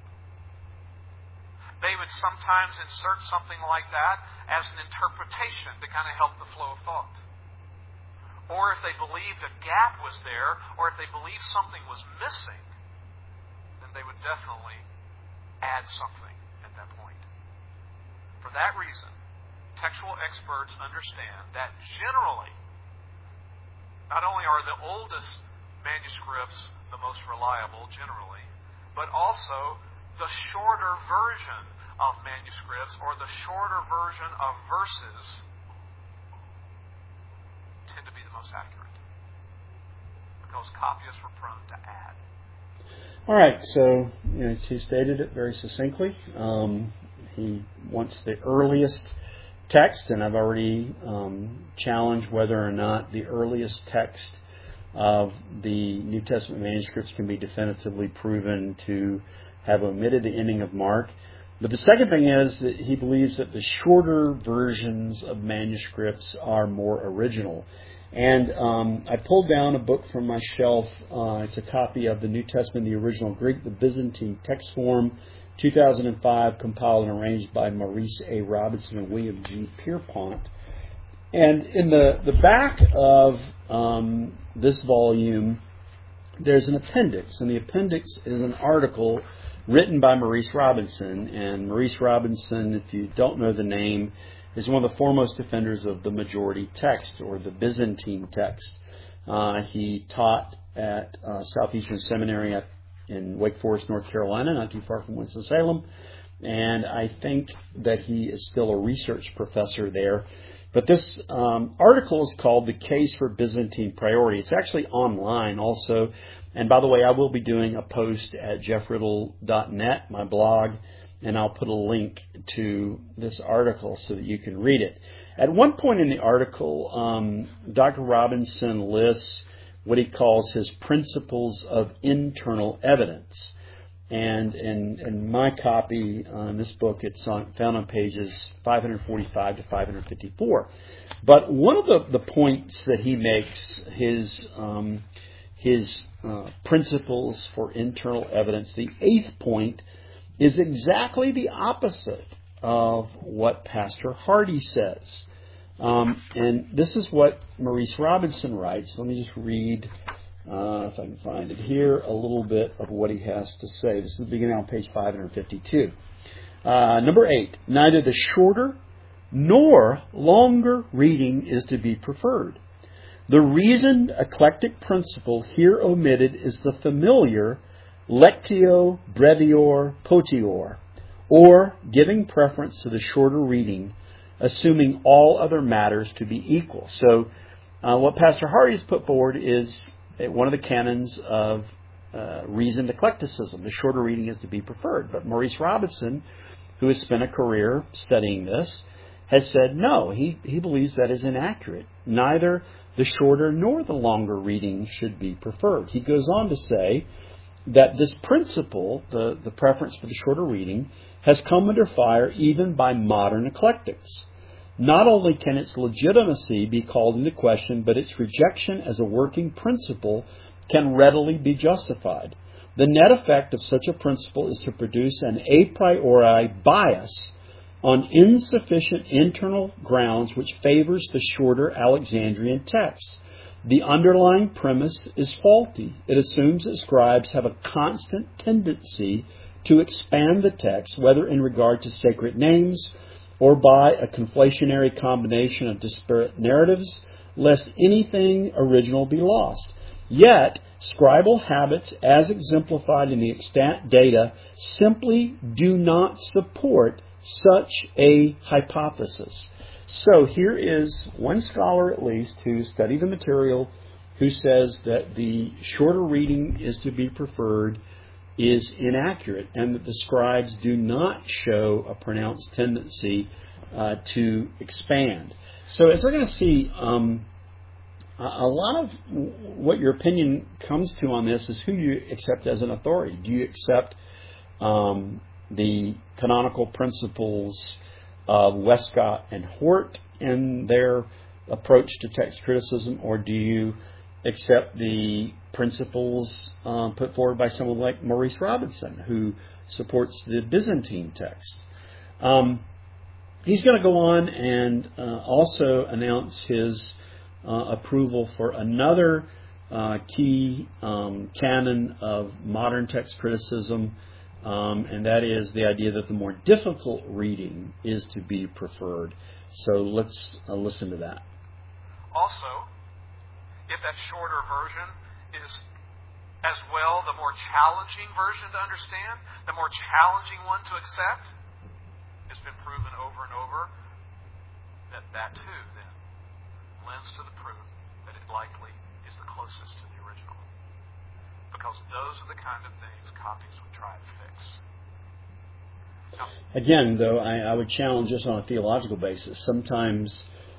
They would sometimes insert something like that as an interpretation to kind of help the flow of thought. Or if they believed a gap was there, or if they believed something was missing, then they would definitely add something at that point. For that reason, textual experts understand that generally, not only are the oldest manuscripts the most reliable generally, but also the shorter version of manuscripts or the shorter version of verses tend to be the most accurate because copyists were prone to add. All right, so he stated it very succinctly. He wants the earliest text, and I've already challenged whether or not the earliest text of the New Testament manuscripts can be definitively proven to have omitted the ending of Mark. But the second thing is that he believes that the shorter versions of manuscripts are more original. And I pulled down a book from my shelf. It's a copy of the New Testament, the original Greek, the Byzantine text form, 2005, compiled and arranged by Maurice A. Robinson and William G. Pierpont. And in the back of this volume, there's an appendix. And the appendix is an article written by Maurice Robinson. And Maurice Robinson, if you don't know the name, is one of the foremost defenders of the majority text, or the Byzantine text. He taught at Southeastern Seminary in Wake Forest, North Carolina, not too far from Winston-Salem. And I think that he is still a research professor there. But this article is called The Case for Byzantine Priority. It's actually online also. And by the way, I will be doing a post at jeffriddle.net, my blog, and I'll put a link to this article so that you can read it. At one point in the article, Dr. Robinson lists what he calls his principles of internal evidence. And in my copy on this book, it's found on pages 545 to 554. But one of the points that he makes, his principles for internal evidence, the 8th point, is exactly the opposite of what Pastor Hardy says. And this is what Maurice Robinson writes. Let me just read, if I can find it here, a little bit of what he has to say. This is beginning on page 552. Number 8, neither the shorter nor longer reading is to be preferred. The reasoned eclectic principle here omitted is the familiar lectio brevior potior, or giving preference to the shorter reading, assuming all other matters to be equal. So what Pastor Hardy has put forward is one of the canons of reasoned eclecticism. The shorter reading is to be preferred. But Maurice Robinson, who has spent a career studying this, has said no, he believes that is inaccurate. Neither the shorter nor the longer reading should be preferred. He goes on to say that this principle, the preference for the shorter reading, has come under fire even by modern eclectics. Not only can its legitimacy be called into question, but its rejection as a working principle can readily be justified. The net effect of such a principle is to produce an a priori bias on insufficient internal grounds which favors the shorter Alexandrian text. The underlying premise is faulty. It assumes that scribes have a constant tendency to expand the text, whether in regard to sacred names or by a conflationary combination of disparate narratives, lest anything original be lost. Yet, scribal habits, as exemplified in the extant data, simply do not support such a hypothesis. So here is one scholar at least who studied the material who says that the shorter reading is to be preferred, is inaccurate, and that the scribes do not show a pronounced tendency to expand. So as we're going to see, a lot of what your opinion comes to on this is who you accept as an authority. Do you accept the canonical principles of Westcott and Hort in their approach to text criticism, or do you accept the principles put forward by someone like Maurice Robinson, who supports the Byzantine text? He's going to go on and also announce his approval for another key canon of modern text criticism, and that is the idea that the more difficult reading is to be preferred. So let's listen to that. Also, if that shorter version is as well the more challenging version to understand, the more challenging one to accept, it's been proven over and over that too then lends to the proof that it likely is the closest to the original. Because those are the kind of things copies would try to fix. Now, again, though, I would challenge this on a theological basis. Sometimes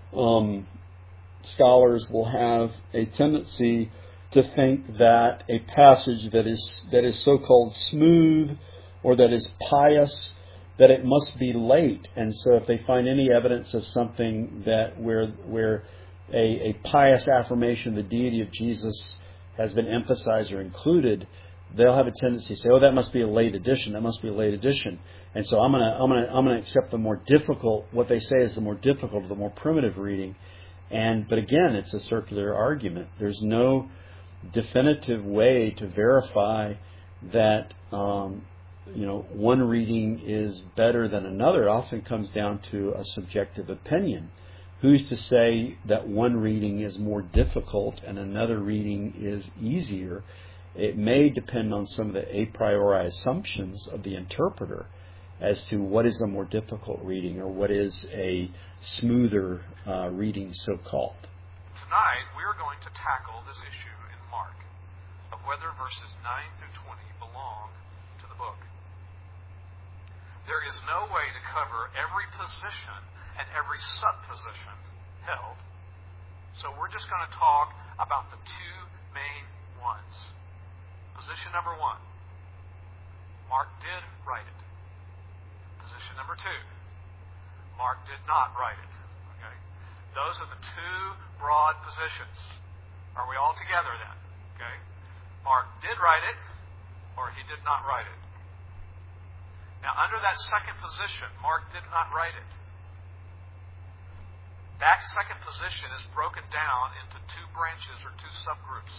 scholars will have a tendency to think that a passage that is so-called smooth or that is pious, that it must be late. And so if they find any evidence of something that where a pious affirmation of the deity of Jesus has been emphasized or included, they'll have a tendency to say, "Oh, that must be a late edition. That must be a late edition." And so I'm gonna accept the more difficult. What they say is the more difficult, the more primitive reading. But again, it's a circular argument. There's no definitive way to verify that one reading is better than another. It often comes down to a subjective opinion. Who's to say that one reading is more difficult and another reading is easier? It may depend on some of the a priori assumptions of the interpreter as to what is a more difficult reading or what is a smoother reading, so-called. Tonight, we're going to tackle this issue in Mark of whether verses 9 through 20 belong to the book. There is no way to cover every position and every supposition held. So we're just going to talk about the two main ones. Position number 1, Mark did write it. Position number 2, Mark did not write it. Okay? Those are the two broad positions. Are we all together then? Okay? Mark did write it, or he did not write it. Now, under that second position, Mark did not write it. That second position is broken down into two branches or two subgroups.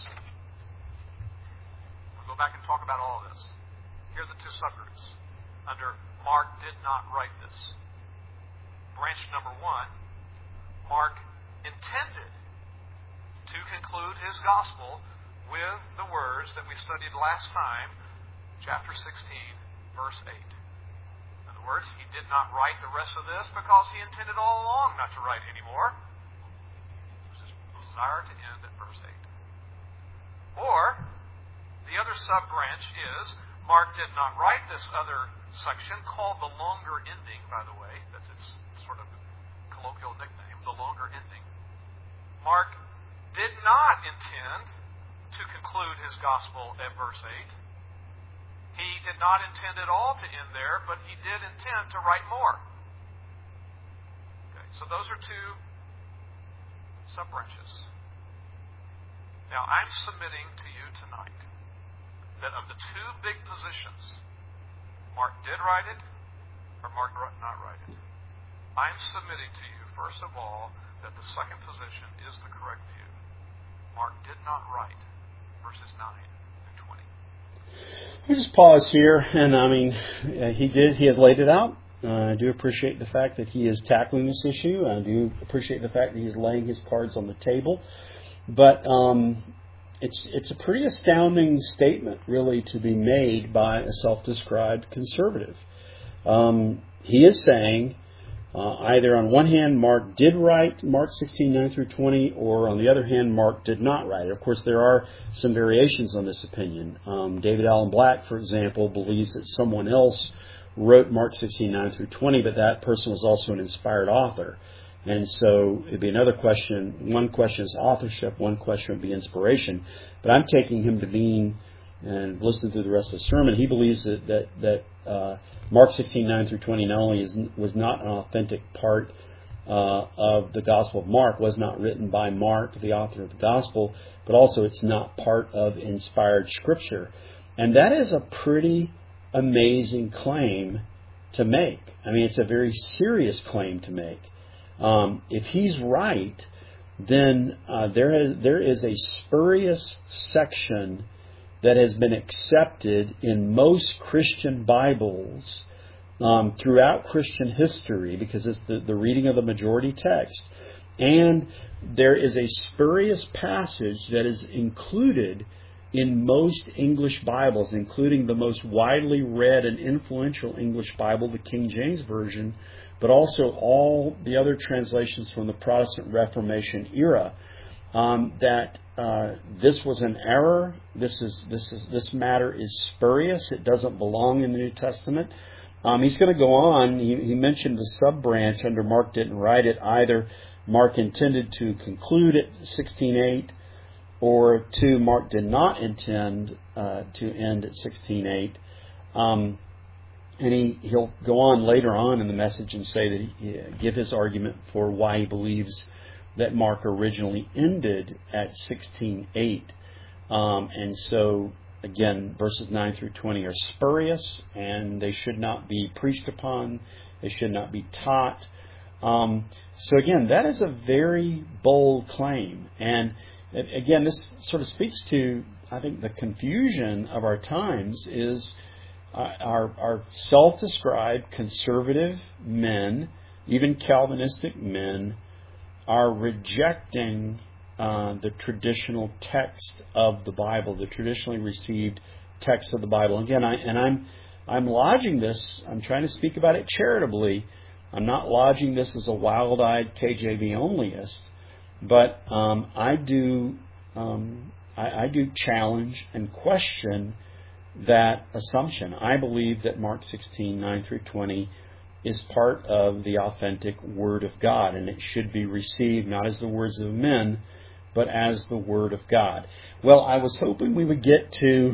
We'll go back and talk about all of this. Here are the two subgroups. Under Mark did not write this. Branch number 1, Mark intended to conclude his gospel with the words that we studied last time, chapter 16, verse 8. In other words, he did not write the rest of this because he intended all along not to write anymore. It was his desire to end at verse 8. Or, the other sub-branch is, Mark did not write this other section, called the longer ending, by the way. That's its sort of colloquial nickname, the longer ending. Mark did not intend to conclude his gospel at verse 8. He did not intend at all to end there, but he did intend to write more. Okay, so those are two sub-branches. Now, I'm submitting to you tonight that of the two big positions, Mark did write it, or Mark did not write it. I'm submitting to you, first of all, that the second position is the correct view. Mark did not write verses 9 through 20. I'll just pause here, and he has laid it out. I do appreciate the fact that he is tackling this issue. I do appreciate the fact that he's laying his cards on the table. But it's a pretty astounding statement, really, to be made by a self-described conservative. He is saying Either on one hand, Mark did write Mark 16:9 through 20, or on the other hand, Mark did not write it. Of course, there are some variations on this opinion. David Allen Black, for example, believes that someone else wrote Mark 16:9 through 20, but that person was also an inspired author. And so it'd be another question. One question is authorship, one question would be inspiration. But I'm taking him to mean, and listening to the rest of the sermon, he believes that Mark 16:9 through 20 not only was not an authentic part of the Gospel of Mark, was not written by Mark, the author of the Gospel, but also it's not part of inspired Scripture. And that is a pretty amazing claim to make. I mean, it's a very serious claim to make. If he's right, then there is a spurious section that has been accepted in most Christian Bibles throughout Christian history, because it's the reading of the majority text. And there is a spurious passage that is included in most English Bibles, including the most widely read and influential English Bible, the King James Version, but also all the other translations from the Protestant Reformation era, that this was an error. This matter is spurious. It doesn't belong in the New Testament. He's going to go on. He mentioned the sub-branch under Mark didn't write it. Either Mark intended to conclude at 16:8, or two, Mark did not intend to end at 16:8. And he'll go on later on in the message and say that he give his argument for why he believes that Mark originally ended at 16:8. And so, again, verses 9 through 20 are spurious, and they should not be preached upon. They should not be taught. So again, that is a very bold claim. And again, this sort of speaks to, I think, the confusion of our times is our self-described conservative men, even Calvinistic men, are rejecting the traditional text of the Bible, the traditionally received text of the Bible. Again, I'm lodging this. I'm trying to speak about it charitably. I'm not lodging this as a wild-eyed KJV onlyist, but I do challenge and question that assumption. I believe that Mark 16:9 through 20 is part of the authentic Word of God, and it should be received not as the words of men, but as the Word of God. Well, I was hoping we would get to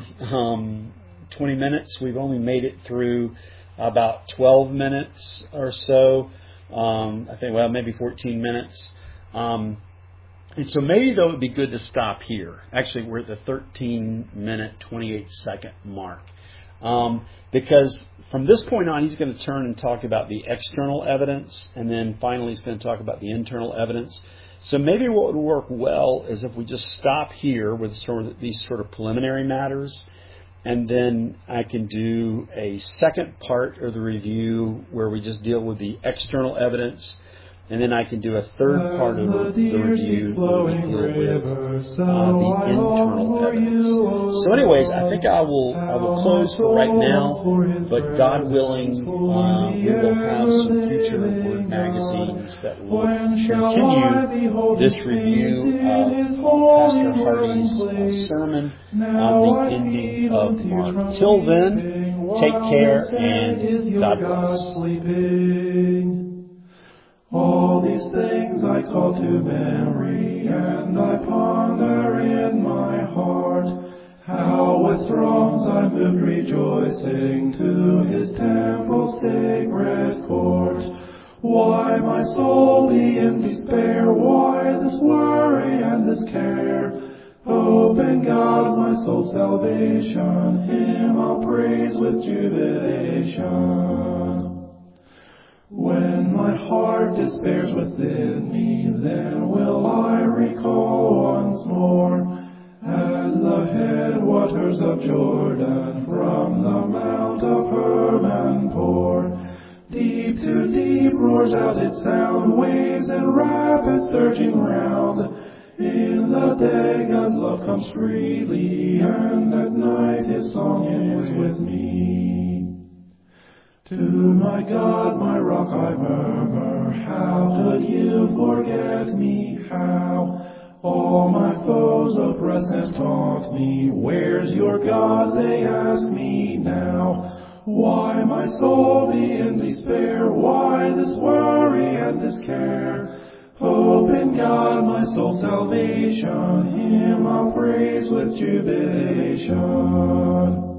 20 minutes. We've only made it through about 12 minutes or so. I think, well, maybe 14 minutes. And so maybe, though, it would be good to stop here. Actually, we're at the 13-minute, 28-second mark. Because from this point on, he's going to turn and talk about the external evidence, and then finally he's going to talk about the internal evidence. So maybe what would work well is if we just stop here with these sort of preliminary matters, and then I can do a second part of the review where we just deal with the external evidence, and then I can do a third part of the review where we deal with the internal evidence. So anyways, I think I will close for right now, but God willing, we will have some future Word magazines that will continue this review of Pastor Hardy's sermon on the ending of Mark. Till then, take care and God bless. All these things I call to memory, and I ponder in my heart, how with throngs I moved rejoicing to His temple's sacred court. Why my soul be in despair? Why this worry and this care? Hope in God, my soul's salvation, Him I'll praise with jubilation. When my heart despairs within me, then will I recall once more, as the headwaters of Jordan from the mount of Hermon pour. Deep to deep roars out its sound, waves and rapids surging round. In the day God's love comes freely, and at night His song is with me. To my God, my rock, talk I murmur, how could you forget me? How? All my foes oppress and taunt me. Where's your God, they ask me now. Why my soul be in despair? Why this worry and this care? Hope in God, my soul's salvation, Him I'll praise with jubilation.